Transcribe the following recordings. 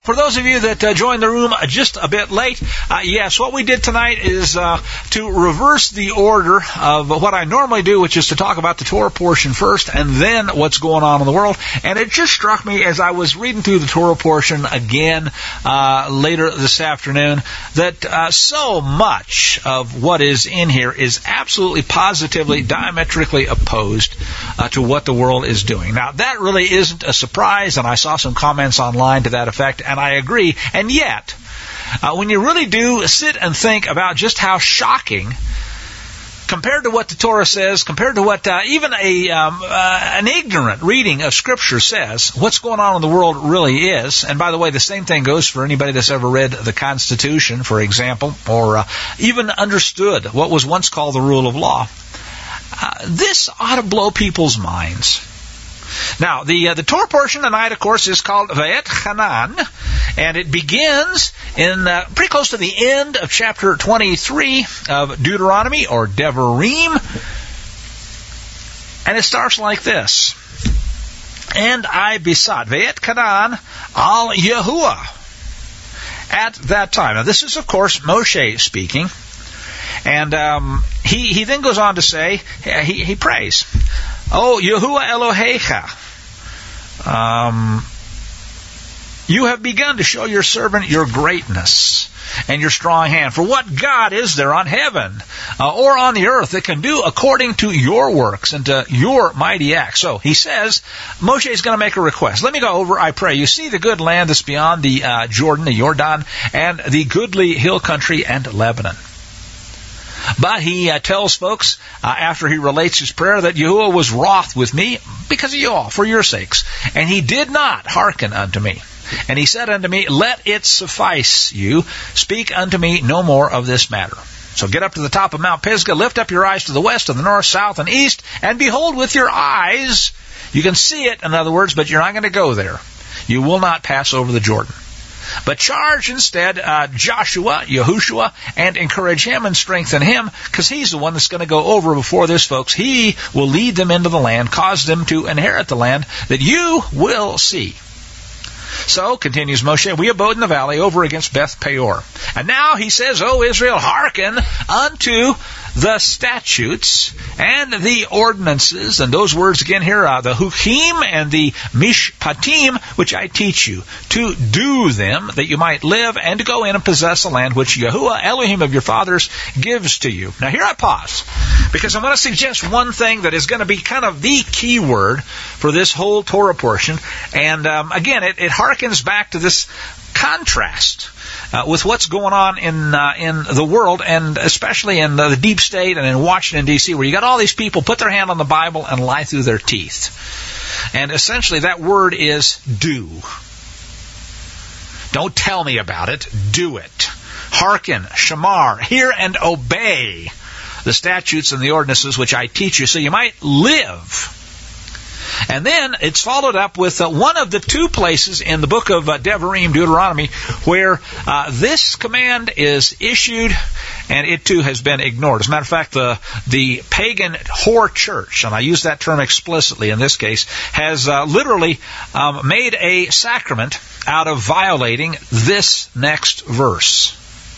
For those of you that joined the room just a bit late, yes, what we did tonight is to reverse the order of what I normally do, which is to talk about the Torah portion first and then what's going on in the world. And it just struck me as I was reading through the Torah portion again later this afternoon that so much of what is in here is absolutely positively diametrically opposed to what the world is doing. Now, that really isn't a surprise, and I saw some comments online to that effect, and I agree. And yet, when you really do sit and think about just how shocking, compared to what the Torah says, compared to what even an ignorant reading of Scripture says, what's going on in the world really is. And by the way, the same thing goes for anybody that's ever read the Constitution, for example, or even understood what was once called the rule of law. This ought to blow people's minds. Now, the Torah portion tonight, of course, is called Va'etchanan, and it begins in pretty close to the end of chapter 23 of Deuteronomy, or Devarim, and it starts like this. And I besought Va'etchanan al Yahuwah at that time. Now, this is, of course, Moshe speaking, and he then goes on to say, he prays, "Oh, Yahuwah Elohecha, you have begun to show your servant your greatness and your strong hand. For what God is there on heaven or on the earth that can do according to your works and to your mighty acts?" So he says, Moshe is going to make a request. Let me go over, I pray. You see the good land that's beyond the Jordan, the Jordan, and the goodly hill country and Lebanon. But he tells folks, after he relates his prayer, that Yahuwah was wroth with me because of you all, for your sakes. And he did not hearken unto me. And he said unto me, "Let it suffice you. Speak unto me no more of this matter. So get up to the top of Mount Pisgah, lift up your eyes to the west, to the north, south, and east, and behold with your eyes." You can see it, in other words, but you're not going to go there. You will not pass over the Jordan. But charge instead Joshua, Yahushua, and encourage him and strengthen him, because he's the one that's going to go over before this, folks. He will lead them into the land, cause them to inherit the land that you will see. So, continues Moshe, we abode in the valley over against Beth Peor. And now he says, "O Israel, hearken unto the statutes and the ordinances," and those words again here, the hukim and the mishpatim, which I teach you, to do them, that you might live and to go in and possess the land which Yahuwah, Elohim of your fathers, gives to you. Now here I pause, because I'm going to suggest one thing that is going to be kind of the key word for this whole Torah portion, and again, it harkens back to this contrast with what's going on in the world, and especially in the deep state and in Washington, D.C., where you got all these people put their hand on the Bible and lie through their teeth. And essentially that word is do. Don't tell me about it. Do it. Hearken, shamar, hear and obey the statutes and the ordinances which I teach you, so you might live. And then it's followed up with one of the two places in the book of Devarim, Deuteronomy, where this command is issued, and it too has been ignored. As a matter of fact, the pagan whore church, and I use that term explicitly in this case, has literally made a sacrament out of violating this next verse.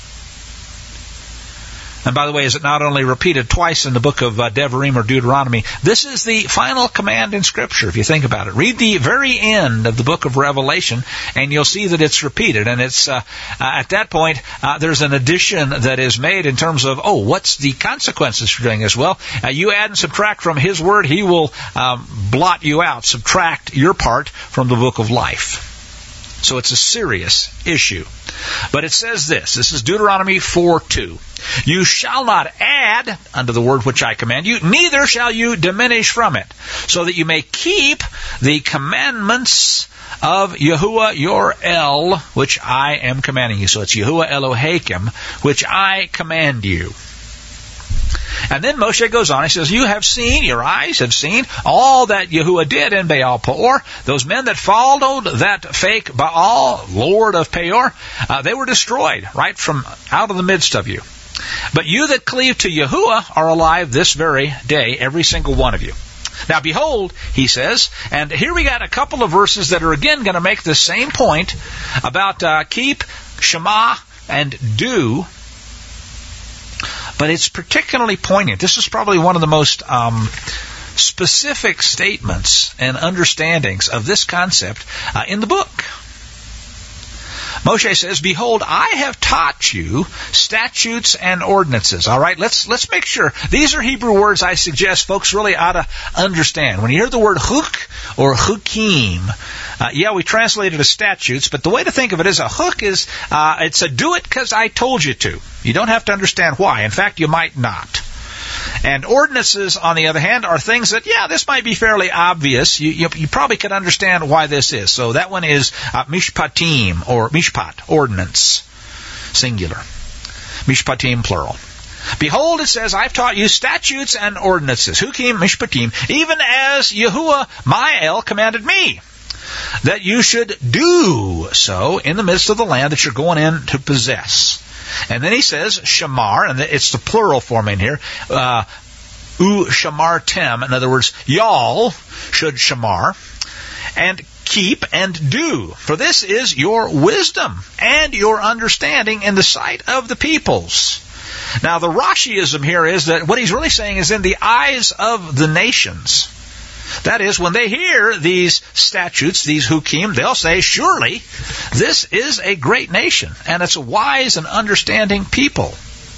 And by the way, is it not only repeated twice in the book of Devarim or Deuteronomy, this is the final command in Scripture, if you think about it. Read the very end of the book of Revelation, and you'll see that it's repeated. And it's at that point, there's an addition that is made in terms of, what's the consequences for doing this? Well, you add and subtract from His Word, He will blot you out, subtract your part from the book of life. So it's a serious issue. But it says this is Deuteronomy 4:2. "You shall not add unto the word which I command you, neither shall you diminish from it, so that you may keep the commandments of Yahuwah your El, which I am commanding you." So it's Yahuwah Elohim, which I command you. And then Moshe goes on, he says, "You have seen, your eyes have seen, all that Yahuwah did in Baal Peor. Those men that followed that fake Baal, Lord of Peor, they were destroyed right from out of the midst of you. But you that cleave to Yahuwah are alive this very day, every single one of you. Now behold, he says, and here we got a couple of verses that are again going to make the same point about keep, shema, and do. But it's particularly poignant. This is probably one of the most specific statements and understandings of this concept in the book. Moshe says, behold, I have taught you statutes and ordinances. All right, let's make sure. These are Hebrew words I suggest folks really ought to understand. When you hear the word huk or hukim, we translate it as statutes, but the way to think of it is a huk is, it's a do it because I told you to. You don't have to understand why. In fact, you might not. And ordinances, on the other hand, are things that, this might be fairly obvious. You probably could understand why this is. So that one is mishpatim, or mishpat, ordinance, singular. Mishpatim, plural. Behold, it says, I've taught you statutes and ordinances, hukim, mishpatim, even as Yahuwah, my El, commanded me, that you should do so in the midst of the land that you're going in to possess. And then he says, shamar, and it's the plural form in here, shamartem, in other words, y'all should shamar, and keep and do, for this is your wisdom and your understanding in the sight of the peoples. Now the Rashiism here is that what he's really saying is in the eyes of the nations. That is, when they hear these statutes, these hukim, they'll say, surely this is a great nation, and it's a wise and understanding people.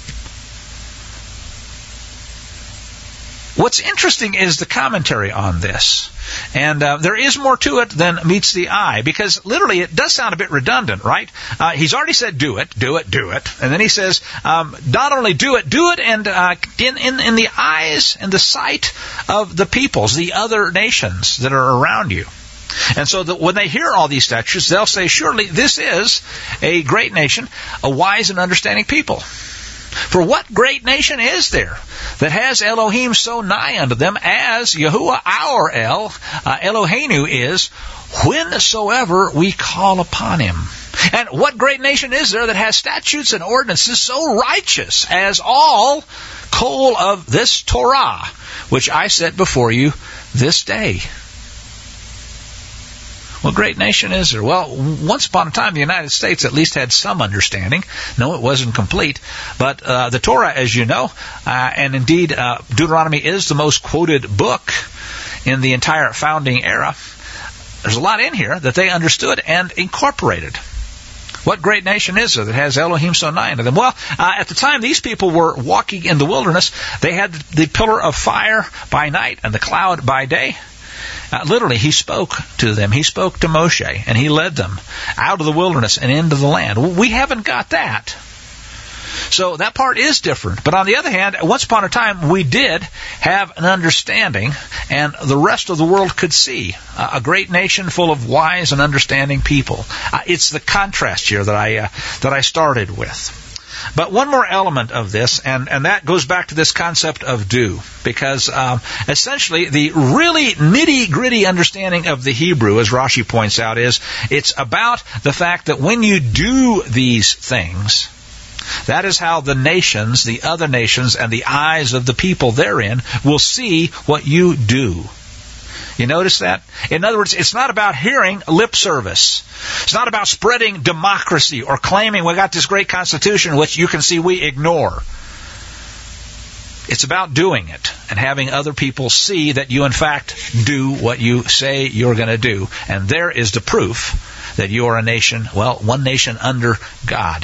What's interesting is the commentary on this. And there is more to it than meets the eye, because literally it does sound a bit redundant, right? He's already said do it. And then he says, not only do it, and in the eyes and the sight of the peoples, the other nations that are around you. And so that when they hear all these statutes, they'll say, surely this is a great nation, a wise and understanding people. For what great nation is there that has Elohim so nigh unto them as Yahuwah our El, Eloheinu is, whensoever we call upon him? And what great nation is there that has statutes and ordinances so righteous as all kol of this Torah, which I set before you this day? What great nation is there? Well, once upon a time, the United States at least had some understanding. No, it wasn't complete. But the Torah, as you know, and indeed Deuteronomy is the most quoted book in the entire founding era. There's a lot in here that they understood and incorporated. What great nation is there that has Elohim so nigh unto them? Well, at the time these people were walking in the wilderness, they had the pillar of fire by night and the cloud by day. Literally, he spoke to them. He spoke to Moshe, and he led them out of the wilderness and into the land. We haven't got that. So that part is different. But on the other hand, once upon a time, we did have an understanding, and the rest of the world could see a great nation full of wise and understanding people. It's the contrast here that I started with. But one more element of this, and that goes back to this concept of do, because essentially the really nitty-gritty understanding of the Hebrew, as Rashi points out, is it's about the fact that when you do these things, that is how the nations, the other nations, and the eyes of the people therein will see what you do. You notice that? In other words, it's not about hearing lip service. It's not about spreading democracy or claiming we got this great constitution, which you can see we ignore. It's about doing it and having other people see that you in fact do what you say you're going to do. And there is the proof that you are a nation, one nation under God.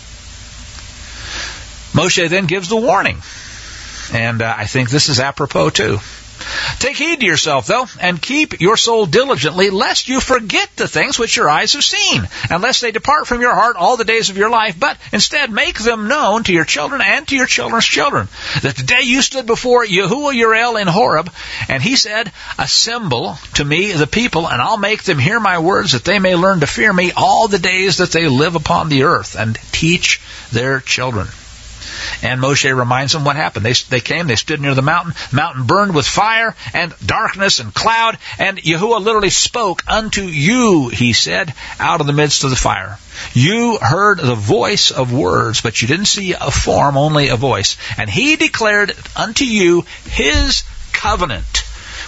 Moshe then gives the warning. And I think this is apropos too. Take heed to yourself, though, and keep your soul diligently, lest you forget the things which your eyes have seen, unless they depart from your heart all the days of your life, but instead make them known to your children and to your children's children, that the day you stood before Yahuwah your El in Horeb, and he said, assemble to me the people, and I'll make them hear my words, that they may learn to fear me all the days that they live upon the earth, and teach their children. And Moshe reminds them what happened. They came, they stood near the mountain. The mountain burned with fire and darkness and cloud. And Yahuwah literally spoke unto you, he said, out of the midst of the fire. You heard the voice of words, but you didn't see a form, only a voice. And he declared unto you his covenant,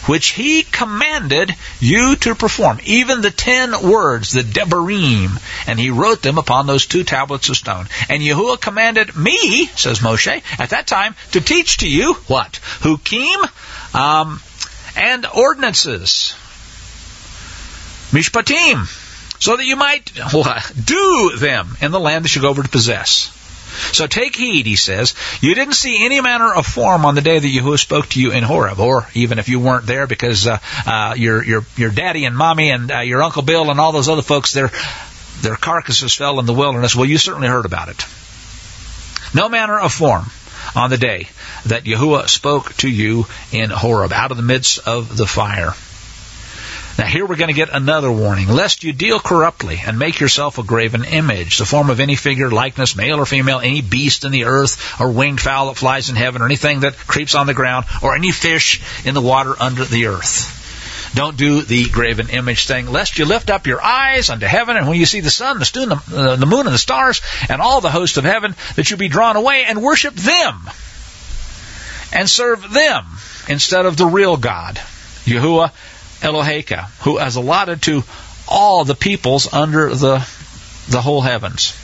which he commanded you to perform. Even the 10 words, the Devarim, and he wrote them upon those 2 tablets of stone. And Yahuwah commanded me, says Moshe, at that time, to teach to you, what? Hukim, and ordinances. Mishpatim. So that you might do them in the land that you go over to possess. So take heed, he says. You didn't see any manner of form on the day that Yahuwah spoke to you in Horeb, or even if you weren't there because your daddy and mommy and your Uncle Bill and all those other folks, their carcasses fell in the wilderness. Well, you certainly heard about it. No manner of form on the day that Yahuwah spoke to you in Horeb, out of the midst of the fire. Now here we're going to get another warning. Lest you deal corruptly and make yourself a graven image, the form of any figure, likeness, male or female, any beast in the earth, or winged fowl that flies in heaven, or anything that creeps on the ground, or any fish in the water under the earth. Don't do the graven image thing, lest you lift up your eyes unto heaven, and when you see the sun, the moon, and the stars, and all the host of heaven, that you be drawn away and worship them, and serve them, instead of the real God, Yahuwah Eloheka, who has allotted to all the peoples under the whole heavens.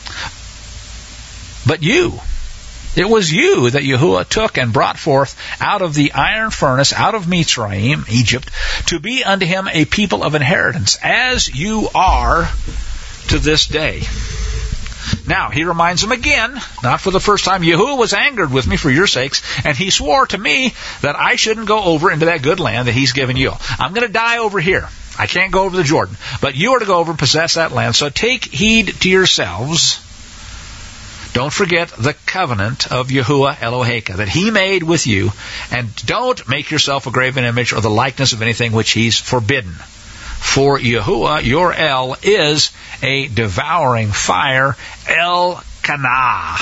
But it was you that Yahuwah took and brought forth out of the iron furnace, out of Mitzrayim, Egypt, to be unto him a people of inheritance, as you are to this day. Now, he reminds them again, not for the first time, Yahuwah was angered with me for your sakes, and he swore to me that I shouldn't go over into that good land that he's given you. I'm going to die over here. I can't go over the Jordan. But you are to go over and possess that land. So take heed to yourselves. Don't forget the covenant of Yahuwah Eloheka that he made with you, and don't make yourself a graven image or the likeness of anything which he's forbidden. For Yahuwah, your El, is a devouring fire, El Kana,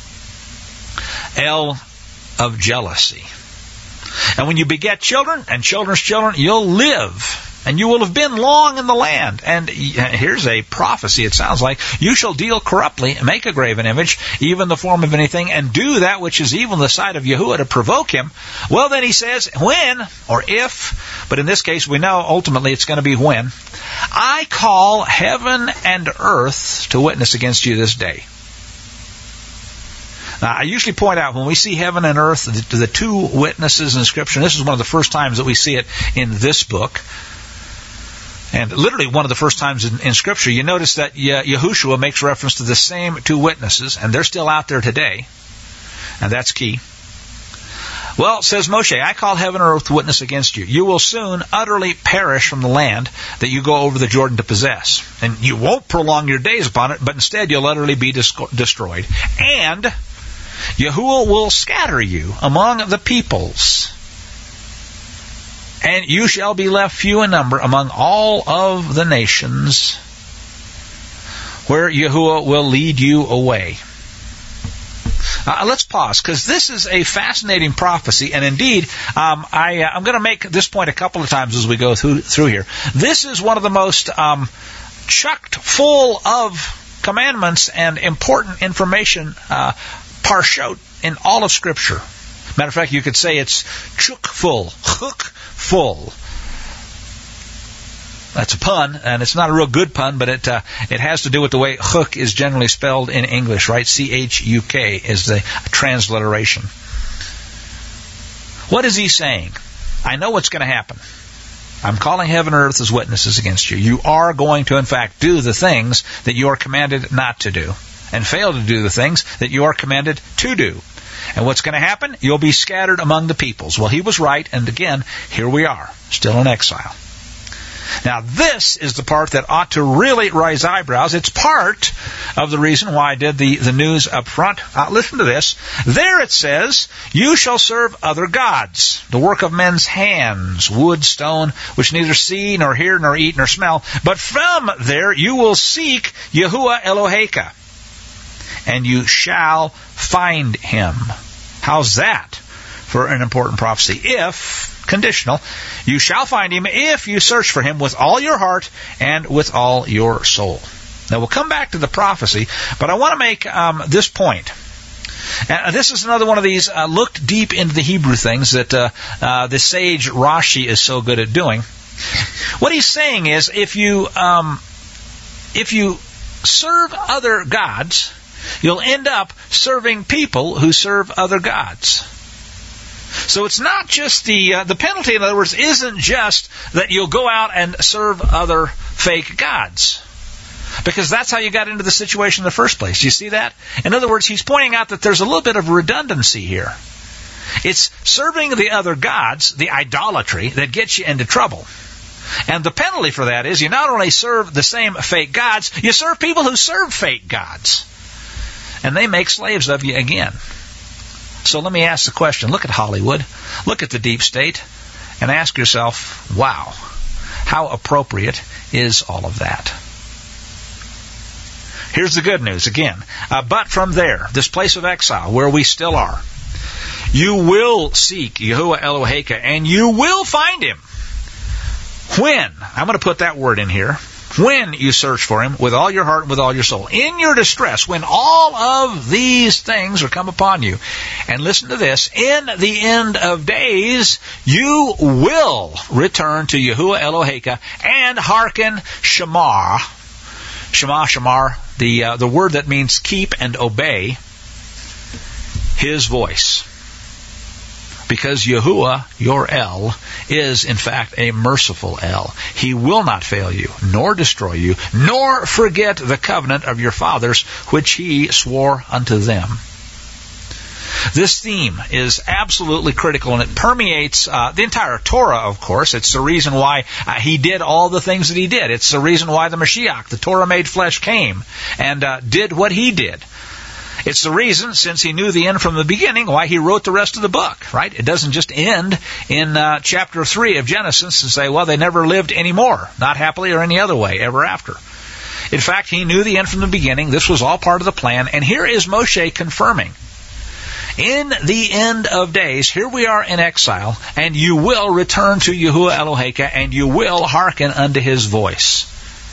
El of jealousy. And when you beget children and children's children, you'll live, and you will have been long in the land. And here's a prophecy, it sounds like. You shall deal corruptly, make a graven image, even the form of anything, and do that which is evil in the sight of Yahuwah to provoke him. Well, then he says, when, or if, but in this case we know ultimately it's going to be when, I call heaven and earth to witness against you this day. Now, I usually point out when we see heaven and earth, the 2 witnesses in Scripture, and this is one of the first times that we see it in this book, and literally one of the first times in Scripture, you notice that Yahushua makes reference to the same 2 witnesses, and they're still out there today, and that's key. Well, says Moshe, I call heaven and earth to witness against you. You will soon utterly perish from the land that you go over the Jordan to possess. And you won't prolong your days upon it, but instead you'll utterly be destroyed. And Yahuwah will scatter you among the peoples, and you shall be left few in number among all of the nations where Yahuwah will lead you away. Let's pause, because this is a fascinating prophecy, and indeed, I'm going to make this point a couple of times as we go through here. This is one of the most chucked full of commandments and important information parshot in all of Scripture. Matter of fact, you could say it's chuk full, full. That's a pun, and it's not a real good pun, but it has to do with the way chuk is generally spelled in English, right? C-H-U-K is the transliteration. What is he saying? I know what's going to happen. I'm calling heaven and earth as witnesses against you. You are going to, in fact, do the things that you are commanded not to do, and fail to do the things that you are commanded to do. And what's going to happen? You'll be scattered among the peoples. Well, he was right, and again, here we are, still in exile. Now, this is the part that ought to really raise eyebrows. It's part of the reason why I did the news up front. Listen to this. There it says, you shall serve other gods, the work of men's hands, wood, stone, which neither see, nor hear, nor eat, nor smell. But from there you will seek Yahuwah Eloheka, and you shall find him. How's that for an important prophecy? If, conditional, you shall find him if you search for him with all your heart and with all your soul. Now we'll come back to the prophecy, but I want to make this point. And this is another one of these look deep into the Hebrew things that the sage Rashi is so good at doing. What he's saying is, if you serve other gods, you'll end up serving people who serve other gods. So it's not just the penalty, in other words, isn't just that you'll go out and serve other fake gods. Because that's how you got into the situation in the first place. You see that? In other words, he's pointing out that there's a little bit of redundancy here. It's serving the other gods, the idolatry, that gets you into trouble. And the penalty for that is you not only serve the same fake gods, you serve people who serve fake gods. And they make slaves of you again. So let me ask the question. Look at Hollywood. Look at the deep state. And ask yourself, wow, how appropriate is all of that? Here's the good news again. But from there, this place of exile, where we still are, you will seek Yahuwah Eloheka, and you will find Him. When? I'm going to put that word in here. When you search for Him with all your heart and with all your soul. In your distress, when all of these things are come upon you. And listen to this. In the end of days, you will return to Yahuwah Eloheka and hearken Shamar. Shamar, the word that means keep and obey His voice. Because Yahuwah, your El, is in fact a merciful El. He will not fail you, nor destroy you, nor forget the covenant of your fathers, which He swore unto them. This theme is absolutely critical, and it permeates the entire Torah, of course. It's the reason why He did all the things that He did. It's the reason why the Mashiach, the Torah-made flesh, came and did what He did. It's the reason, since He knew the end from the beginning, why He wrote the rest of the book, right? It doesn't just end in chapter 3 of Genesis and say, well, they never lived anymore, not happily or any other way, ever after. In fact, He knew the end from the beginning. This was all part of the plan. And here is Moshe confirming. In the end of days, here we are in exile, and you will return to Yahuwah Eloheka, and you will hearken unto His voice.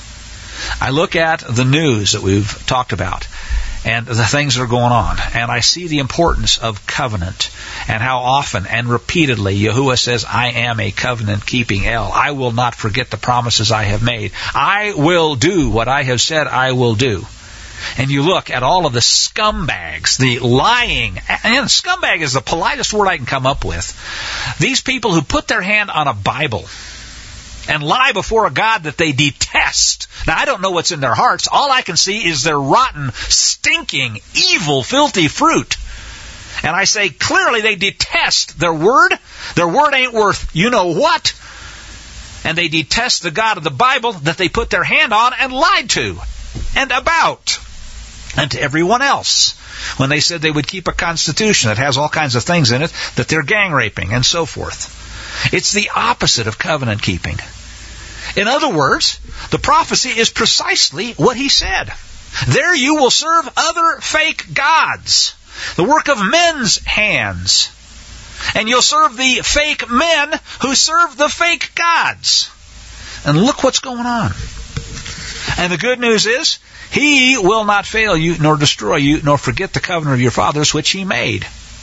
I look at the news that we've talked about, and the things that are going on, and I see the importance of covenant, and how often and repeatedly Yahuwah says, I am a covenant-keeping El. I will not forget the promises I have made. I will do what I have said I will do. And you look at all of the scumbags, the lying, and scumbag is the politest word I can come up with. These people who put their hand on a Bible and lie before a God that they detest. Now, I don't know what's in their hearts. All I can see is their rotten, stinking, evil, filthy fruit. And I say, clearly they detest their word. Their word ain't worth you know what. And they detest the God of the Bible that they put their hand on and lied to and about. And to everyone else, when they said they would keep a constitution that has all kinds of things in it, that they're gang raping and so forth. It's the opposite of covenant keeping. In other words, the prophecy is precisely what He said. There you will serve other fake gods, the work of men's hands. And you'll serve the fake men who serve the fake gods. And look what's going on. And the good news is, He will not fail you, nor destroy you, nor forget the covenant of your fathers, which He made.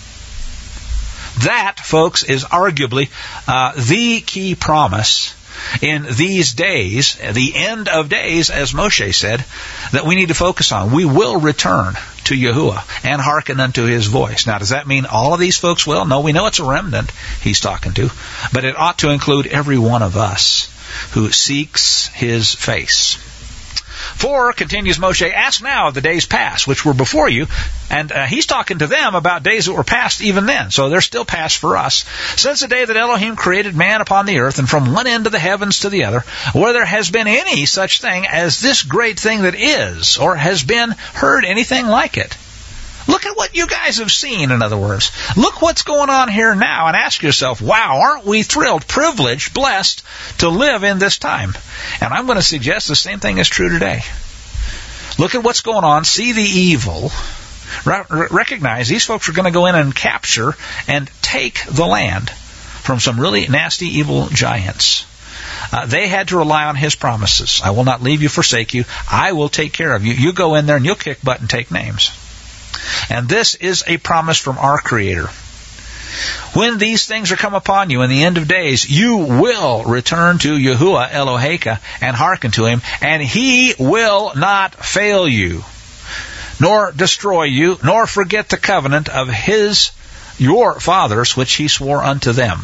That, folks, is arguably the key promise in these days, the end of days, as Moshe said, that we need to focus on. We will return to Yahuwah and hearken unto His voice. Now, does that mean all of these folks will? No, we know it's a remnant He's talking to, but it ought to include every one of us who seeks His face. For, continues Moshe, ask now of the days past, which were before you. And he's talking to them about days that were past even then. So they're still past for us. Since the day that Elohim created man upon the earth, and from one end of the heavens to the other, where there has been any such thing as this great thing that is, or has been heard anything like it. Look at what you guys have seen, in other words. Look what's going on here now, and ask yourself, wow, aren't we thrilled, privileged, blessed to live in this time? And I'm going to suggest the same thing is true today. Look at what's going on, see the evil, recognize these folks are going to go in and capture and take the land from some really nasty, evil giants. They had to rely on His promises. I will not leave you, forsake you. I will take care of you. You go in there and you'll kick butt and take names. And this is a promise from our Creator. When these things are come upon you in the end of days, you will return to Yahuwah Eloheka and hearken to Him, and He will not fail you, nor destroy you, nor forget the covenant of your fathers, which He swore unto them.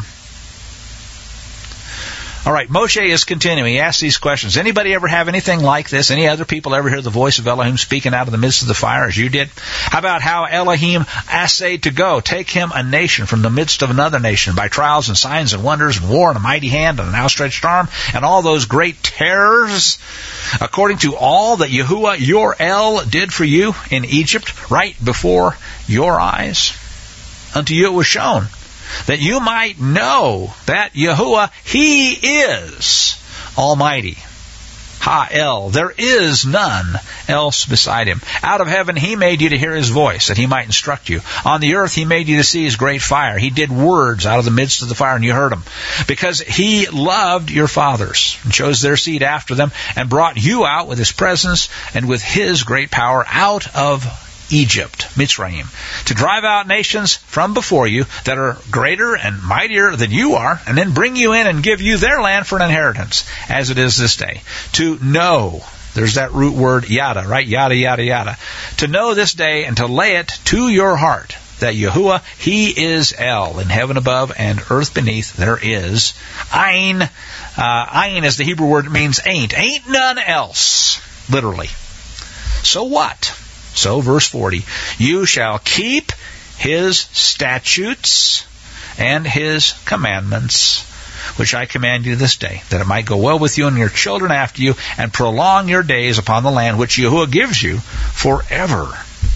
All right, Moshe is continuing. He asks these questions. Anybody ever have anything like this? Any other people ever hear the voice of Elohim speaking out of the midst of the fire as you did? How about how Elohim essayed to go, take him a nation from the midst of another nation by trials and signs and wonders and war and a mighty hand and an outstretched arm and all those great terrors, according to all that Yahuwah your El did for you in Egypt right before your eyes? Unto you it was shown, that you might know that Yahuwah, He is Almighty. Ha-El, there is none else beside Him. Out of heaven He made you to hear His voice, that He might instruct you. On the earth He made you to see His great fire. He did words out of the midst of the fire, and you heard them. Because He loved your fathers, and chose their seed after them, and brought you out with His presence, and with His great power out of Egypt, Mitzrayim, to drive out nations from before you that are greater and mightier than you are, and then bring you in and give you their land for an inheritance, as it is this day. To know, there's that root word yada, right? Yada, yada, yada. To know this day and to lay it to your heart, that Yahuwah, He is El, in heaven above and earth beneath there is Ayin. Ayin is the Hebrew word, means ain't. Ain't none else, literally. So what? So, verse 40, you shall keep His statutes and His commandments, which I command you this day, that it might go well with you and your children after you, and prolong your days upon the land which Yahuwah gives you forever.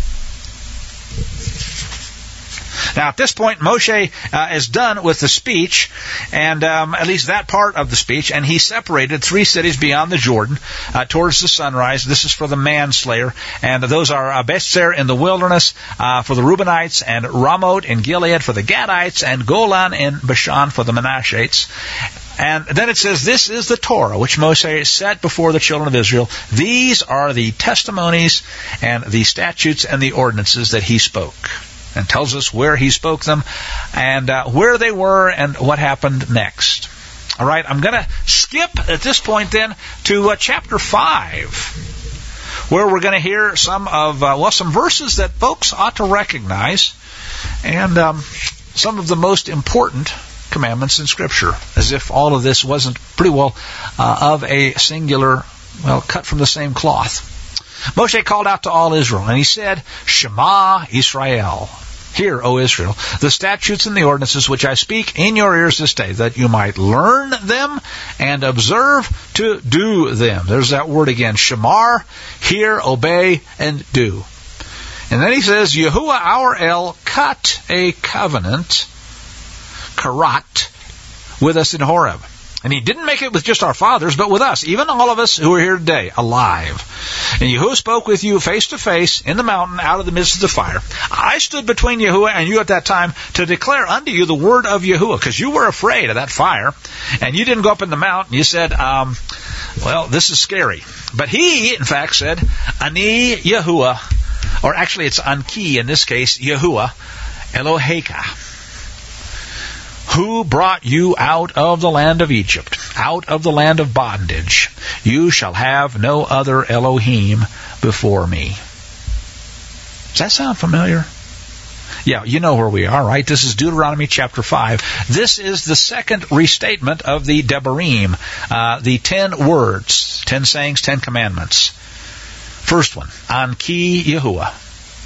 Now, at this point, Moshe is done with the speech, and at least that part of the speech, and he separated 3 cities beyond the Jordan towards the sunrise. This is for the manslayer, and those are Bezer in the wilderness for the Reubenites, and Ramoth in Gilead for the Gadites, and Golan in Bashan for the Menashites. And then it says, this is the Torah which Moshe set before the children of Israel. These are the testimonies and the statutes and the ordinances that he spoke. And tells us where he spoke them and where they were and what happened next. All right, I'm going to skip at this point then to chapter 5, where we're going to hear some verses that folks ought to recognize, and some of the most important commandments in Scripture, as if all of this wasn't pretty well of a singular, cut from the same cloth. Moshe called out to all Israel, and he said, Shema Israel. Hear, O Israel, the statutes and the ordinances which I speak in your ears this day, that you might learn them and observe to do them. There's that word again, shamar, hear, obey, and do. And then he says, Yahuwah our El cut a covenant, karat, with us in Horeb. And He didn't make it with just our fathers, but with us, even all of us who are here today, alive. And Yahuwah spoke with you face to face in the mountain out of the midst of the fire. I stood between Yahuwah and you at that time to declare unto you the word of Yahuwah, because you were afraid of that fire, and you didn't go up in the mountain. You said, this is scary. But He, in fact, said, Ani Yahuwah, or actually it's Anki in this case, Yahuwah, Eloheka, who brought you out of the land of Egypt, out of the land of bondage. You shall have no other Elohim before me. Does that sound familiar? Yeah, you know where we are, right? This is Deuteronomy chapter 5. This is the second restatement of the Devarim, the 10 words, 10 sayings, 10 commandments. First one, Anki Yahuwah.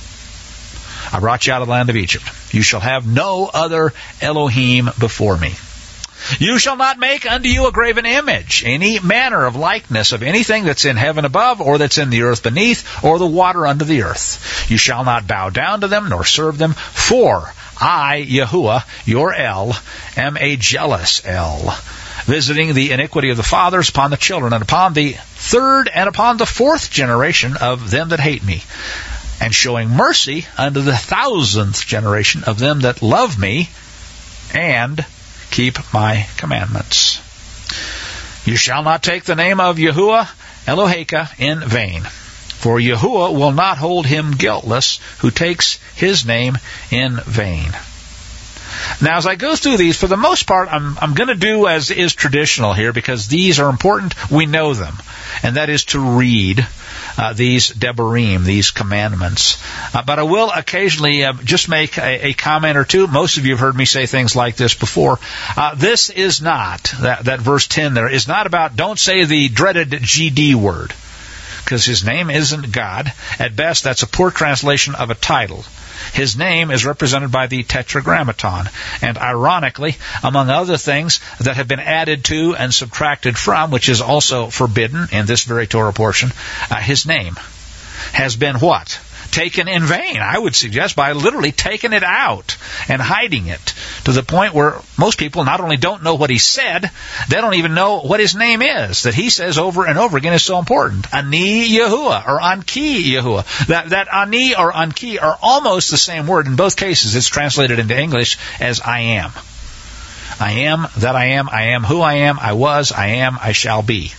I brought you out of the land of Egypt. You shall have no other Elohim before me. You shall not make unto you a graven image, any manner of likeness of anything that's in heaven above, or that's in the earth beneath, or the water under the earth. You shall not bow down to them, nor serve them, for I, Yahuwah, your El, am a jealous El, visiting the iniquity of the fathers upon the children, and upon the third and upon the fourth generation of them that hate me, and showing mercy unto the 1,000th generation of them that love me and keep my commandments. You shall not take the name of Yahuwah Eloheka in vain, For Yahuwah will not hold him guiltless who takes his name in vain. Now, as I go through these, for the most part, I'm going to do as is traditional here, because these are important. We know them. And that is to read these Debarim, these commandments. But I will occasionally just make a comment or two. Most of you have heard me say things like this before. This is not, that verse 10 there, is not about, don't say the dreaded GD word, because his name isn't God. At best, that's a poor translation of a title. His name is represented by the Tetragrammaton. And ironically, among other things that have been added to and subtracted from, which is also forbidden in this very Torah portion, his name has been what? Taken in vain, I would suggest, by literally taking it out and hiding it, to the point where most people not only don't know what he said, they don't even know what his name is, that he says over and over again is so important. Ani Yahuwah, or Anki Yahuwah. That Ani or Anki are almost the same word. In both cases, it's translated into English as I am. I am that I am who I am, I was, I am, I shall be.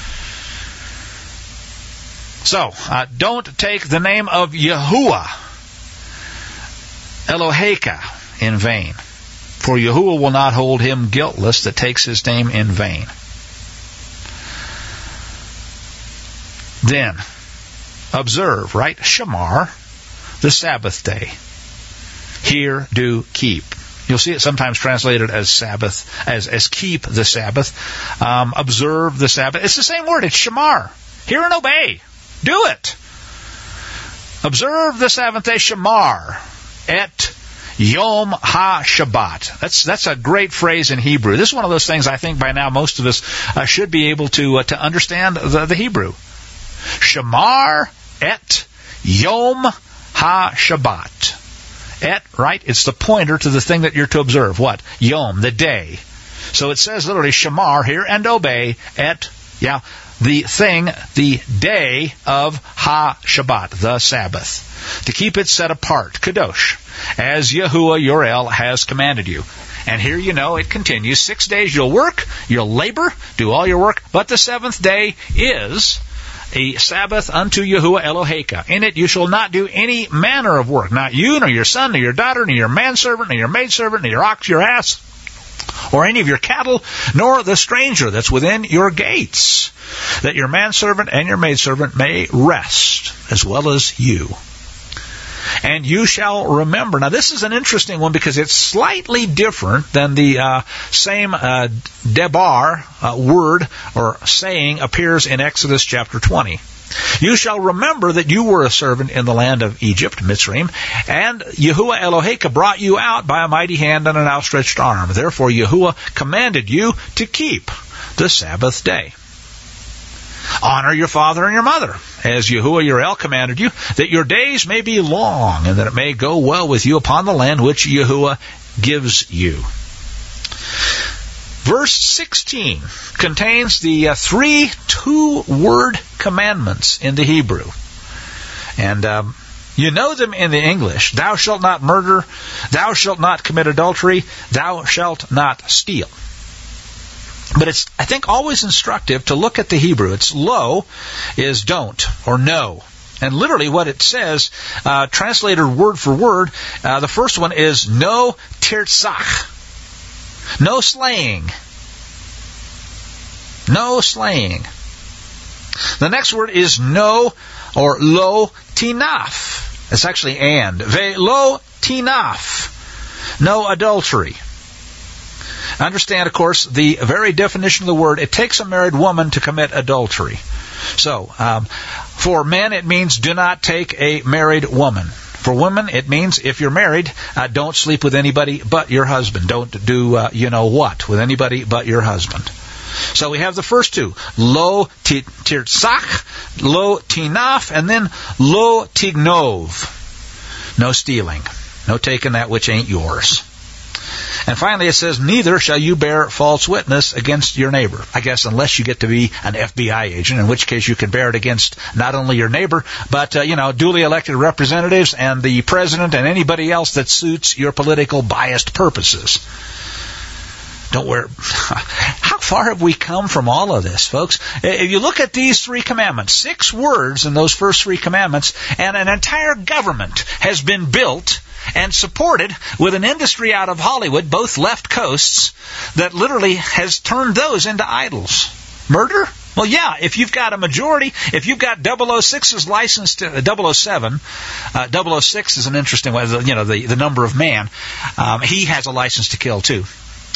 So, don't take the name of Yahuwah, Eloheka, in vain. For Yahuwah will not hold him guiltless that takes his name in vain. Then, observe, right? Shamar, the Sabbath day. Here do keep. You'll see it sometimes translated as Sabbath, as keep the Sabbath. Observe the Sabbath. It's the same word. It's Shamar. Hear and obey. Do it. Observe the seventh day, Shamar, et Yom HaShabbat. That's a great phrase in Hebrew. This is one of those things I think by now most of us should be able to understand the Hebrew. Shamar et Yom HaShabbat. Et, right? It's the pointer to the thing that you're to observe. What? Yom, the day. So it says literally, Shamar, hear and obey, et, the thing, the day of HaShabbat, the Sabbath, to keep it set apart, Kadosh, as Yahuwah your El has commanded you. And here you know it continues. 6 days you'll work, you'll labor, do all your work, but the seventh day is a Sabbath unto Yahuwah Eloheka. In it you shall not do any manner of work, not you, nor your son, nor your daughter, nor your manservant, nor your maidservant, nor your ox, your ass, or any of your cattle, nor the stranger that's within your gates, that your manservant and your maidservant may rest, as well as you. And you shall remember. Now, this is an interesting one because it's slightly different than the same debar word or saying appears in Exodus chapter 20. You shall remember that you were a servant in the land of Egypt, Mitzrayim, and Yahuwah Eloheka brought you out by a mighty hand and an outstretched arm. Therefore Yahuwah commanded you to keep the Sabbath day. Honor your father and your mother, as Yahuwah your El commanded you, that your days may be long, and that it may go well with you upon the land which Yahuwah gives you. Verse 16 contains the 3 two-word commandments in the Hebrew. And you know them in the English. Thou shalt not murder, thou shalt not commit adultery, thou shalt not steal. But it's, I think, always instructive to look at the Hebrew. It's lo is don't or no. And literally what it says, translated word for word, the first one is no tirtzach. No slaying. No slaying. The next word is no or lo tinaf. It's actually and. Ve lo tinaf. No adultery. Understand, of course, the very definition of the word, it takes a married woman to commit adultery. So, for men, it means do not take a married woman. For women, it means if you're married, don't sleep with anybody but your husband. Don't do, with anybody but your husband. So we have the first two, lo tirtzach, lo tinaf, and then lo tignov. No stealing. No taking that which ain't yours. And finally it says, neither shall you bear false witness against your neighbor. I guess unless you get to be an FBI agent, in which case you can bear it against not only your neighbor, but, duly elected representatives and the president and anybody else that suits your political biased purposes. Don't wear... How far have we come from all of this, folks? If you look at these 3 commandments, 6 words in those first 3 commandments, and an entire government has been built and supported with an industry out of Hollywood, both left coasts, that literally has turned those into idols. Murder? Well, yeah, if you've got a majority, if you've got 006's license to 007, 006 is an interesting way, the number of man. He has a license to kill too.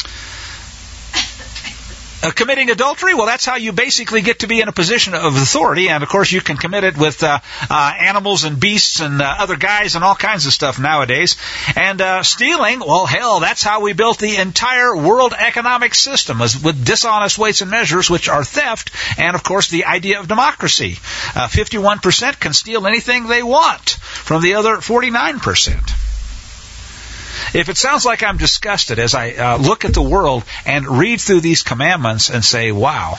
Committing adultery, well, that's how you basically get to be in a position of authority, and of course you can commit it with animals and beasts and other guys and all kinds of stuff nowadays. And stealing, well, hell, that's how we built the entire world economic system, with dishonest weights and measures, which are theft, and of course the idea of democracy. 51% can steal anything they want from the other 49%. If it sounds like I'm disgusted as I look at the world and read through these commandments and say, wow,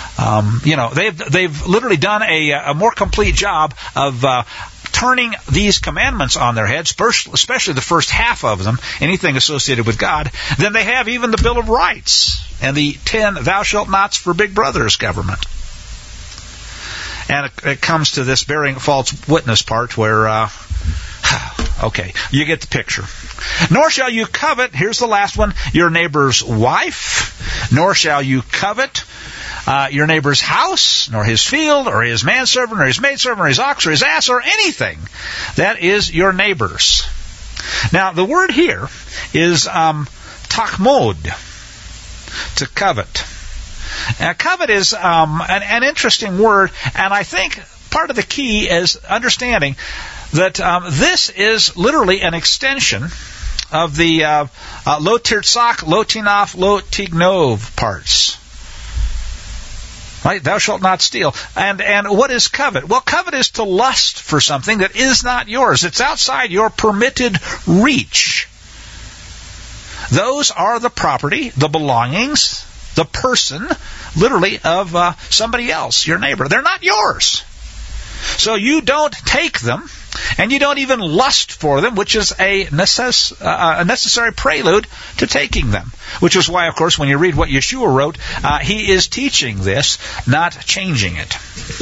they've literally done a more complete job of turning these commandments on their heads, especially the first half of them, anything associated with God, than they have even the Bill of Rights and the 10 thou shalt nots for Big Brother's government. And it comes to this bearing false witness part where... Okay, you get the picture. Nor shall you covet, here's the last one, your neighbor's wife, nor shall you covet your neighbor's house, nor his field, or his manservant, or his maidservant, or his ox, or his ass, or anything that is your neighbor's. Now, the word here is takmod, to covet. Now, covet is an interesting word, and I think part of the key is understanding that this is literally an extension of the lo tirtzak, lo tinaf, lo tignov parts. Right? Thou shalt not steal. And what is covet? Well, covet is to lust for something that is not yours. It's outside your permitted reach. Those are the property, the belongings, the person, literally, of somebody else, your neighbor. They're not yours. So you don't take them, and you don't even lust for them, which is a necessary prelude to taking them. Which is why, of course, when you read what Yeshua wrote, he is teaching this, not changing it.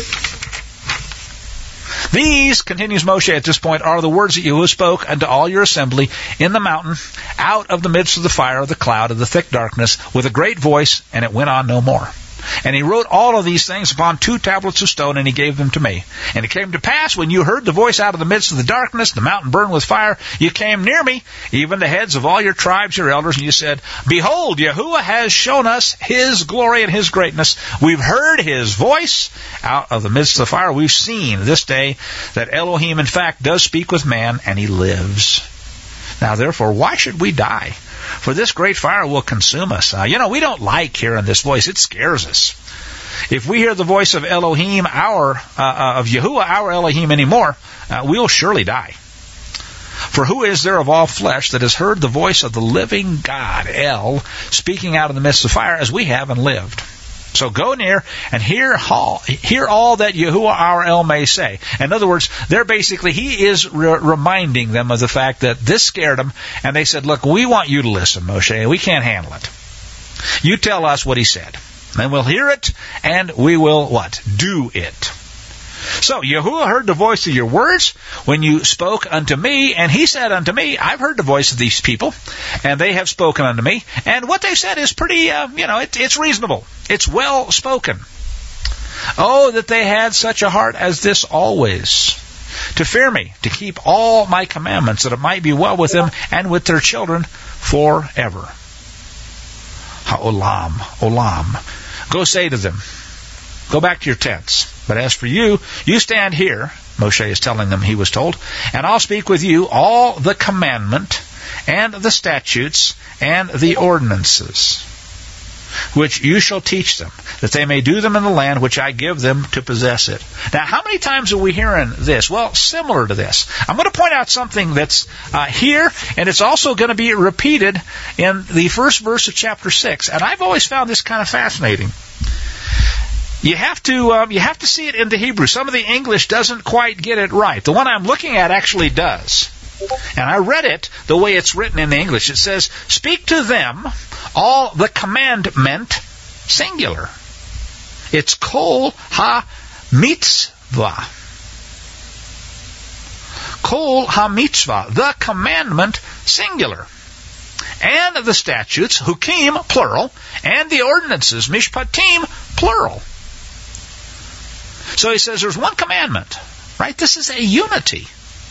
These, continues Moshe at this point, are the words that Yahuwah spoke unto all your assembly in the mountain, out of the midst of the fire, of the cloud, of the thick darkness, with a great voice, and it went on no more. And he wrote all of these things upon 2 tablets of stone, and he gave them to me. And it came to pass, when you heard the voice out of the midst of the darkness, the mountain burned with fire, you came near me, even the heads of all your tribes, your elders, and you said, Behold, Yahuwah has shown us his glory and his greatness. We've heard his voice out of the midst of the fire. We've seen this day that Elohim, in fact, does speak with man, and he lives. Now, therefore, why should we die? For this great fire will consume us. We don't like hearing this voice. It scares us. If we hear the voice of Elohim, of Yahuwah, our Elohim anymore, we'll surely die. For who is there of all flesh that has heard the voice of the living God, El, speaking out of the midst of fire, as we have and lived? So go near and hear all that Yahuwah our El may say. In other words, he is reminding them of the fact that this scared them, and they said, look, we want you to listen, Moshe. We can't handle it. You tell us what he said. Then we'll hear it, and we will, what? Do it. So Yahuwah heard the voice of your words when you spoke unto me, and he said unto me, I've heard the voice of these people, and they have spoken unto me. And what they said is pretty, it's reasonable. It's well spoken. Oh, that they had such a heart as this always, to fear me, to keep all my commandments, that it might be well with them and with their children forever. Ha'olam, olam. Go say to them, go back to your tents. But as for you, you stand here, Moshe is telling them, he was told, and I'll speak with you all the commandment and the statutes and the ordinances, which you shall teach them, that they may do them in the land which I give them to possess it. Now, how many times are we hearing this? Well, similar to this. I'm going to point out something that's here, and it's also going to be repeated in the first verse of chapter 6. And I've always found this kind of fascinating. You have to see it in the Hebrew. Some of the English doesn't quite get it right. The one I'm looking at actually does. And I read it the way it's written in the English. It says, speak to them all the commandment singular. It's kol ha-mitzvah. Kol ha-mitzvah, the commandment, singular. And the statutes, hukim, plural, and the ordinances, mishpatim, plural. So he says there's one commandment, right? This is a unity.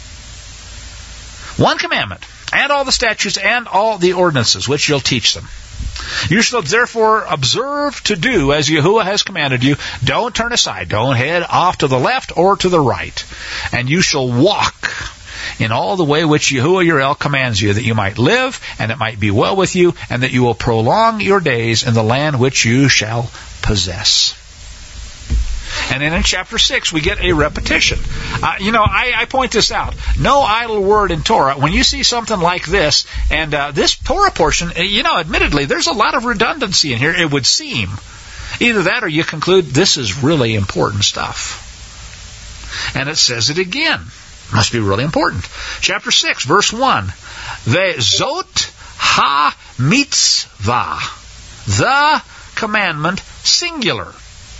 One commandment, and all the statutes and all the ordinances, which you'll teach them. You shall therefore observe to do as Yahuwah has commanded you. Don't turn aside. Don't head off to the left or to the right. And you shall walk in all the way which Yahuwah your El commands you, that you might live, and it might be well with you, and that you will prolong your days in the land which you shall possess. And then in chapter 6, we get a repetition. I point this out. No idle word in Torah. When you see something like this, and this Torah portion, admittedly, there's a lot of redundancy in here, it would seem. Either that or you conclude this is really important stuff. And it says it again. Must be really important. Chapter 6, verse 1. Ve'zot ha-mitzvah. The commandment, singular.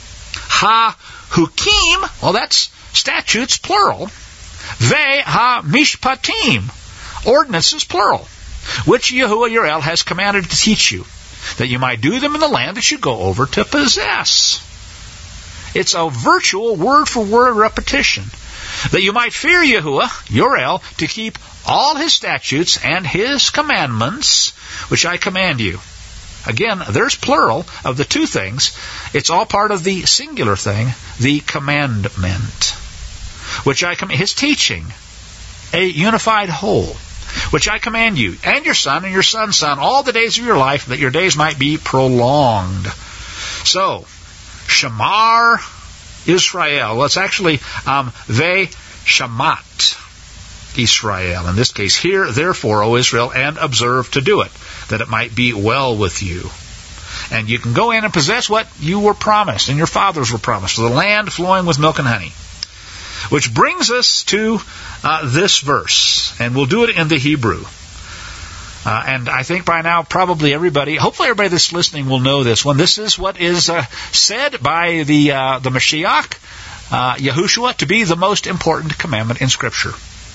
Ha-hukim, well, that's statutes, plural. Ve-ha-mishpatim, ordinances, plural, which Yahuwah your El has commanded to teach you, that you might do them in the land that you go over to possess. It's a virtual word-for-word repetition, that you might fear Yahuwah your El, to keep all his statutes and his commandments, which I command you. Again, there's plural of the two things. It's all part of the singular thing, the commandment, which his teaching, a unified whole, which I command you, and your son and your son's son, all the days of your life, that your days might be prolonged. So, Shamar Israel. Well, it's actually Ve Shamat Israel. In this case, hear therefore, O Israel, and observe to do it, that it might be well with you. And you can go in and possess what you were promised and your fathers were promised, the land flowing with milk and honey. Which brings us to this verse, and we'll do it in the Hebrew. And I think by now probably hopefully everybody that's listening will know this one. This is what is said by the Mashiach, Yahushua, to be the most important commandment in Scripture.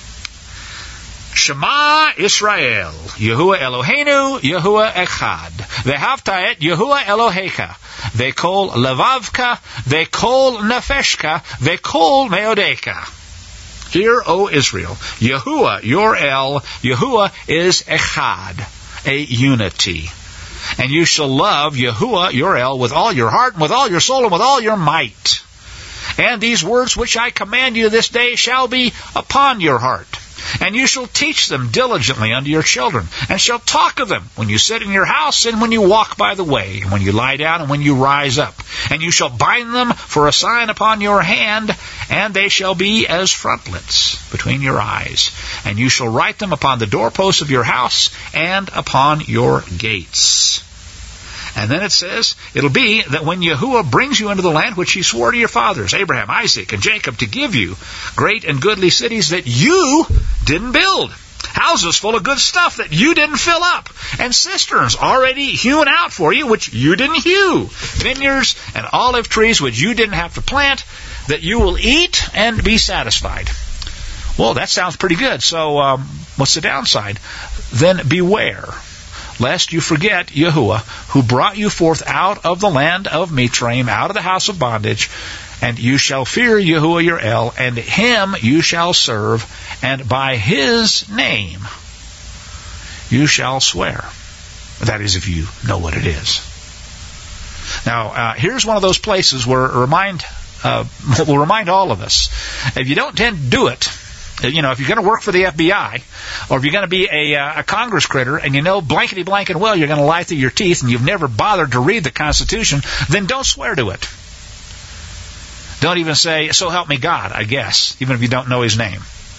Shema Israel, Yahuwah Eloheinu, Yahuwah Echad. Vehavta et Yahuwah Elohecha. Vekol levavka, vekol nefeshka, vekol meodeka. Hear, O Israel, Yahuwah, your El, Yahuwah is Echad, a unity. And you shall love Yahuwah, your El, with all your heart, and with all your soul, and with all your might. And these words which I command you this day shall be upon your heart. And you shall teach them diligently unto your children, and shall talk of them when you sit in your house, and when you walk by the way, and when you lie down, and when you rise up. And you shall bind them for a sign upon your hand, and they shall be as frontlets between your eyes. And you shall write them upon the doorposts of your house, and upon your gates. And then it says, it'll be that when Yahuwah brings you into the land which he swore to your fathers, Abraham, Isaac, and Jacob, to give you great and goodly cities that you didn't build, houses full of good stuff that you didn't fill up, and cisterns already hewn out for you which you didn't hew, vineyards and olive trees which you didn't have to plant, that you will eat and be satisfied. Well, that sounds pretty good. So what's the downside? Then beware, lest you forget Yahuwah, who brought you forth out of the land of Mitzrayim, out of the house of bondage. And you shall fear Yahuwah your El, and him you shall serve, and by his name you shall swear. That is, if you know what it is. Now, here's one of those places where will remind all of us, if you don't tend to do it, if you're going to work for the FBI, or if you're going to be a Congress critter, and you know blankety blank and well you're going to lie through your teeth, and you've never bothered to read the Constitution, then don't swear to it. Don't even say, so help me God, I guess, even if you don't know his name.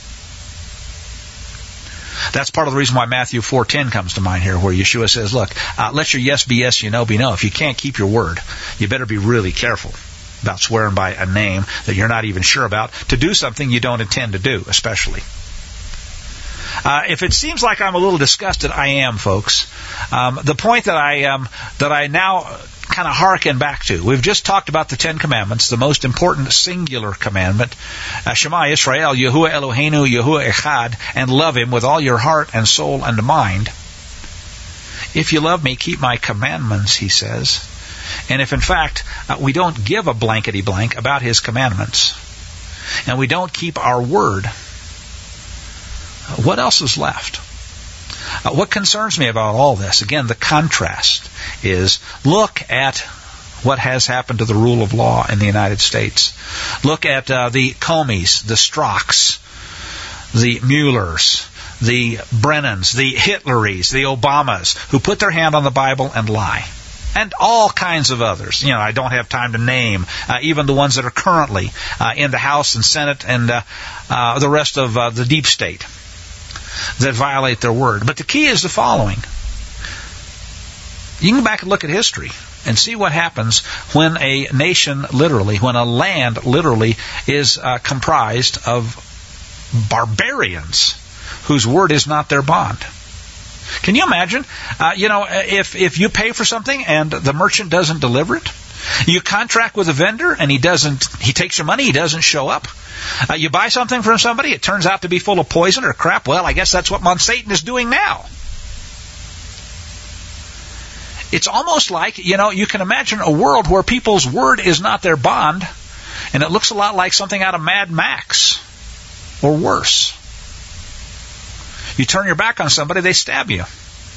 That's part of the reason why Matthew 4:10 comes to mind here, where Yeshua says, look, let your yes be yes, your no be no. If you can't keep your word, you better be really careful about swearing by a name that you're not even sure about, to do something you don't intend to do, especially. If it seems like I'm a little disgusted, I am, folks. The point that I now kind of hearken back to? We've just talked about the Ten Commandments, the most important singular commandment. Shema Yisrael, Yahuwah Eloheinu, Yahuwah Echad, and love Him with all your heart and soul and mind. If you love me, keep my commandments, He says. And if in fact we don't give a blankety blank about His commandments, and we don't keep our word, what else is left? What concerns me about all this, again, the contrast is, look at what has happened to the rule of law in the United States. Look at the Comeys, the Strocks, the Muellers, the Brennans, the Hitleries, the Obamas, who put their hand on the Bible and lie. And all kinds of others. I don't have time to name, even the ones that are currently in the House and Senate and the rest of the deep state that violate their word. But the key is the following. You can go back and look at history and see what happens when a nation literally, when a land literally is comprised of barbarians whose word is not their bond. Can you imagine, if you pay for something and the merchant doesn't deliver it? You contract with a vendor and he takes your money, he doesn't show up. You buy something from somebody, it turns out to be full of poison or crap. Well, I guess that's what Monsanto is doing now. It's almost like, you can imagine a world where people's word is not their bond, and it looks a lot like something out of Mad Max, or worse. You turn your back on somebody, they stab you.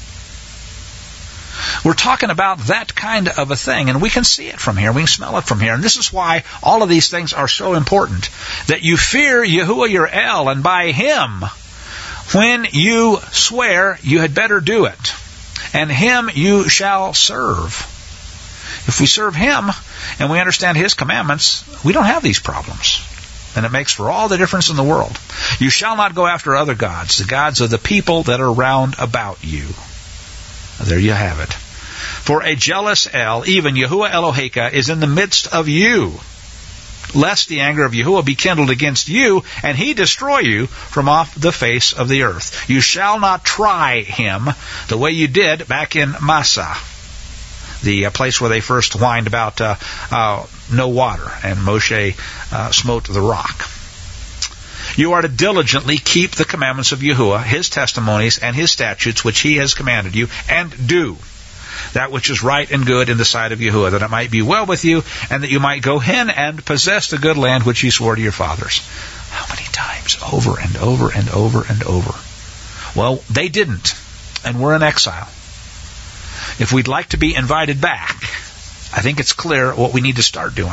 We're talking about that kind of a thing, and we can see it from here. We can smell it from here. And this is why all of these things are so important. That you fear Yahuwah your El, and by Him, when you swear, you had better do it. And Him you shall serve. If we serve Him, and we understand His commandments, we don't have these problems. And it makes for all the difference in the world. You shall not go after other gods, the gods of the people that are round about you. There you have it. For a jealous El, even Yahuwah Eloheka, is in the midst of you, lest the anger of Yahuwah be kindled against you, and He destroy you from off the face of the earth. You shall not try Him the way you did back in Massah, the place where they first whined about no water, and Moshe smote the rock. You are to diligently keep the commandments of Yahuwah, His testimonies, and His statutes, which He has commanded you, and do that which is right and good in the sight of Yahuwah, that it might be well with you, and that you might go in and possess the good land which He swore to your fathers. How many times? Over and over and over and over. Well, they didn't, and we're in exile. If we'd like to be invited back, I think it's clear what we need to start doing.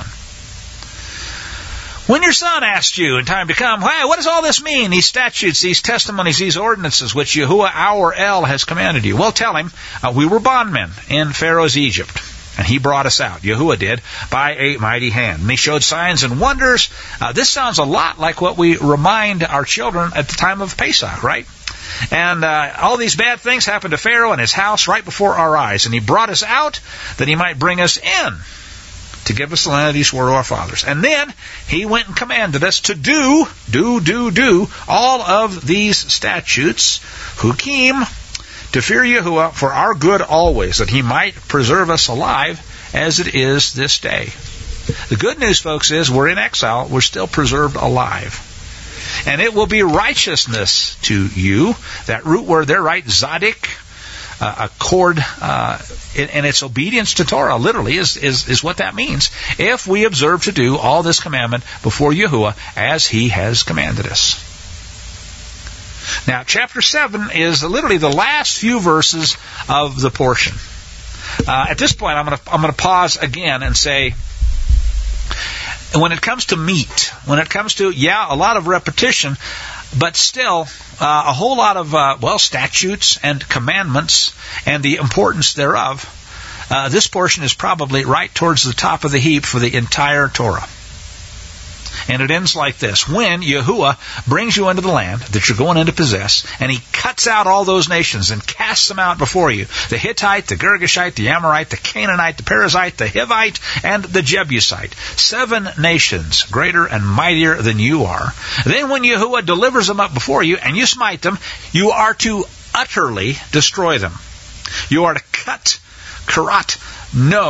When your son asks you in time to come, hey, what does all this mean? These statutes, these testimonies, these ordinances which Yahuwah our El has commanded you. Well, tell him, we were bondmen in Pharaoh's Egypt, and he brought us out. Yahuwah did, by a mighty hand. And He showed signs and wonders. This sounds a lot like what we remind our children at the time of Pesach, right? And all these bad things happened to Pharaoh and his house right before our eyes. And He brought us out that He might bring us in to give us the land that He swore to our fathers. And then He went and commanded us to do all of these statutes, hukim, to fear Yahuwah for our good always, that He might preserve us alive as it is this day. The good news, folks, is we're in exile. We're still preserved alive. And it will be righteousness to you. That root word there, right? Zadik, accord in its obedience to Torah, literally, is what that means. If we observe to do all this commandment before Yahuwah as He has commanded us. Now, chapter 7 is literally the last few verses of the portion. At this point, I'm going to pause again and say, when it comes to meat, when it comes to, a lot of repetition, but still a whole lot of, statutes and commandments and the importance thereof, this portion is probably right towards the top of the heap for the entire Torah. And it ends like this. When Yahuwah brings you into the land that you're going in to possess, and He cuts out all those nations and casts them out before you, the Hittite, the Girgashite, the Amorite, the Canaanite, the Perizzite, the Hivite, and the Jebusite. 7 nations greater and mightier than you are. Then when Yahuwah delivers them up before you and you smite them, you are to utterly destroy them. You are to cut, karat, no,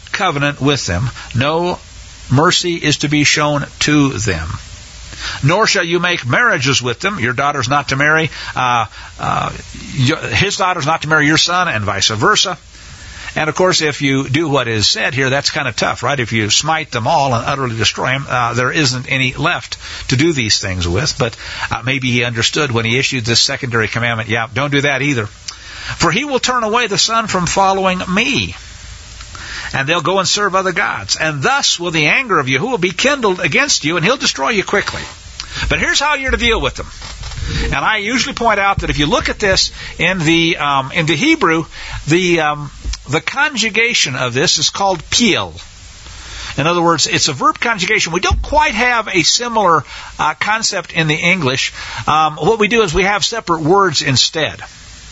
covenant with them. No mercy is to be shown to them. Nor shall you make marriages with them. Your daughter's not to marry, his daughter's not to marry your son, and vice versa. And of course, if you do what is said here, that's kind of tough, right? If you smite them all and utterly destroy them, there isn't any left to do these things with. But maybe he understood when he issued this secondary commandment, yeah, don't do that either. For he will turn away the son from following me, and they'll go and serve other gods. And thus will the anger of Yahuwah be kindled against you, and he'll destroy you quickly. But here's how you're to deal with them. And I usually point out that if you look at this in the Hebrew, the conjugation of this is called piel. In other words, it's a verb conjugation. We don't quite have a similar concept in the English. What we do is we have separate words instead.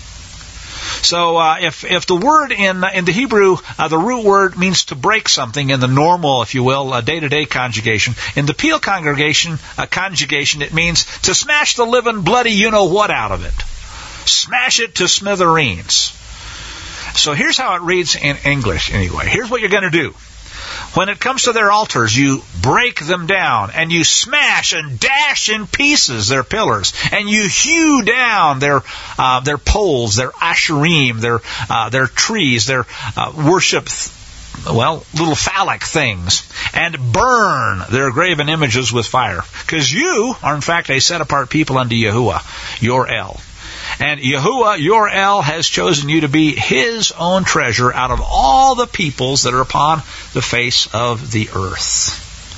So if the word in the Hebrew, the root word means to break something in the normal, if you will, day-to-day conjugation. In the piel conjugation, it means to smash the living, bloody you-know-what out of it. Smash it to smithereens. So here's how it reads in English anyway. Here's what you're going to do. When it comes to their altars, you break them down, and you smash and dash in pieces their pillars, and you hew down their poles, their asherim, their trees, their worship, little phallic things, and burn their graven images with fire. Because you are in fact a set-apart people unto Yahuwah, your El. And Yahuwah, your El, has chosen you to be his own treasure out of all the peoples that are upon the face of the earth.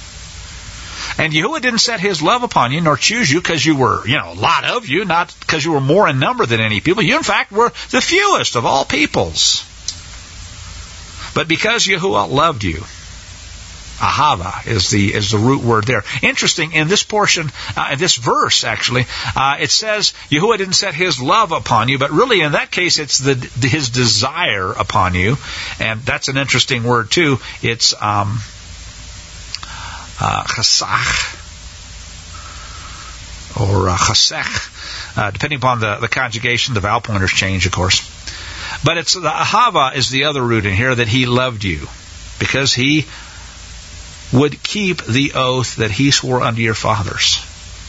And Yahuwah didn't set his love upon you, nor choose you because you were, a lot of you, not because you were more in number than any people. You, in fact, were the fewest of all peoples. But because Yahuwah loved you, Ahava is the root word there. Interesting, in this portion, in this verse, actually, it says Yahuwah didn't set his love upon you, but really in that case it's his desire upon you. And that's an interesting word too. It's chasach or chasech, depending upon the conjugation. The vowel pointers change, of course. But it's the Ahava is the other root in here, that he loved you because he would keep the oath that he swore unto your fathers.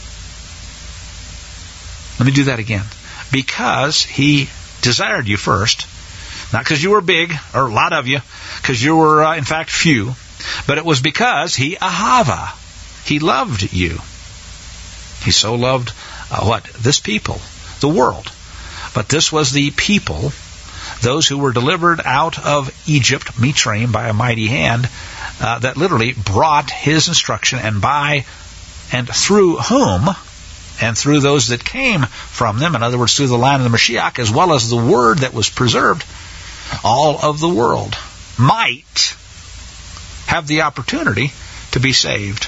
Let me do that again. Because he desired you first, not because you were big, or a lot of you, because you were, in fact, few, but it was because he ahava. He loved you. He so loved, this people, the world. But this was the people, those who were delivered out of Egypt, Mitzrayim, by a mighty hand, that literally brought his instruction, and by and through whom, and through those that came from them, in other words, through the line of the Mashiach, as well as the word that was preserved, all of the world might have the opportunity to be saved.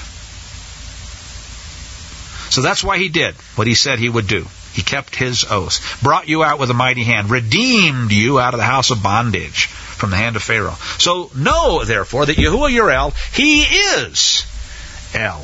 So that's why he did what he said he would do. He kept his oath, brought you out with a mighty hand, redeemed you out of the house of bondage from the hand of Pharaoh. So know, therefore, that Yahuwah your El, he is El.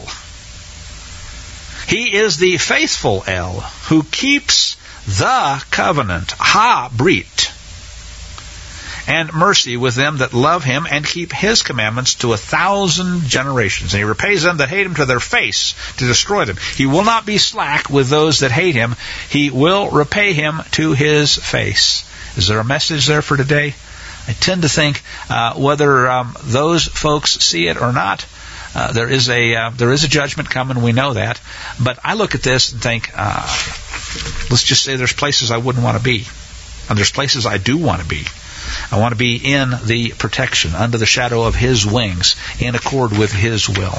He is the faithful El, who keeps the covenant, ha-brit, and mercy with them that love him and keep his commandments to 1,000 generations. And he repays them that hate him to their face to destroy them. He will not be slack with those that hate him. He will repay him to his face. Is there a message there for today? I tend to think whether those folks see it or not, there is a judgment coming. We know that. But I look at this and think, let's just say there's places I wouldn't want to be, and there's places I do want to be. I want to be in the protection, under the shadow of his wings, in accord with his will.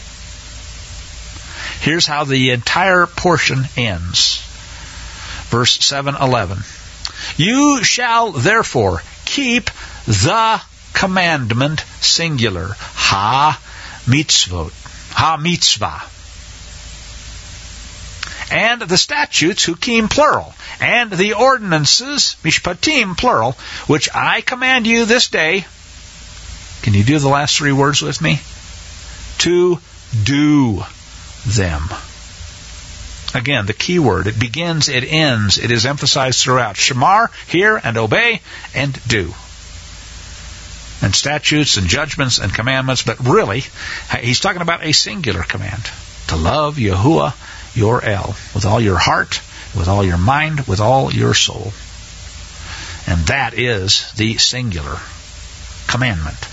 Here's how the entire portion ends. Verse 7:11. You shall therefore keep the commandment, singular, ha-mitzvot, ha-mitzvah, and the statutes, hukim, plural, and the ordinances, mishpatim, plural, which I command you this day. Can you do the last three words with me? To do them. Again, the key word. It begins, it ends. It is emphasized throughout. Shamar, hear and obey, and do. and statutes and judgments and commandments, but really, he's talking about a singular command, to love Yahuwah, your El, with all your heart, with all your mind, with all your soul. And that is the singular commandment.